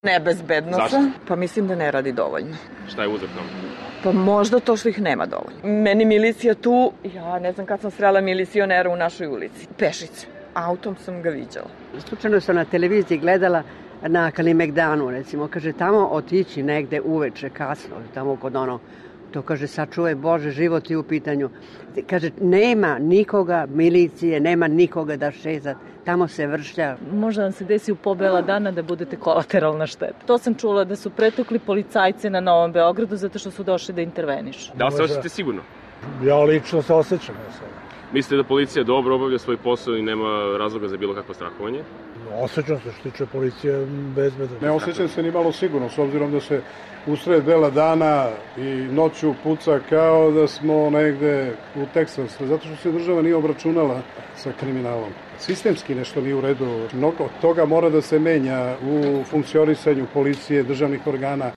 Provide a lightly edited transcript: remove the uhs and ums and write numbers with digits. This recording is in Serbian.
Nebezbedno sam. Pa mislim da ne radi dovoljno. Šta je uzrok tome? Pa možda to što ih nema dovoljno. Meni milicija tu, ja ne znam kad sam srela milicionera u našoj ulici. Pešice. Autom sam ga viđala. Slučajno sam na televiziji gledala na Kalimegdanu, recimo, kaže, tamo otići negde uveče, kasno, tamo kod to kaže, sačuvaj Bože, život je u pitanju. Kaže, nema nikoga, milicije, nema nikoga da šeza, tamo se vršlja. Možda vam se desi u pobela dana da budete kolateralna šteta. To sam čula da su pretukli policajce na Novom Beogradu zato što su došli da intervenišu. Da li se osjećate sigurno? Ja lično se osjećam. Mislite da policija dobro obavlja svoj posao i nema razloga za bilo kakvo strahovanje? Osjećam se što tiče policije bezbedno. Ne osjećam se ni malo sigurno, s obzirom da se usred bela dana i noću puca kao da smo negde u Teksasu, zato što se država nije obračunala sa kriminalom. Sistemski nešto nije u redu. Mnogo toga mora da se menja u funkcionisanju policije, državnih organa.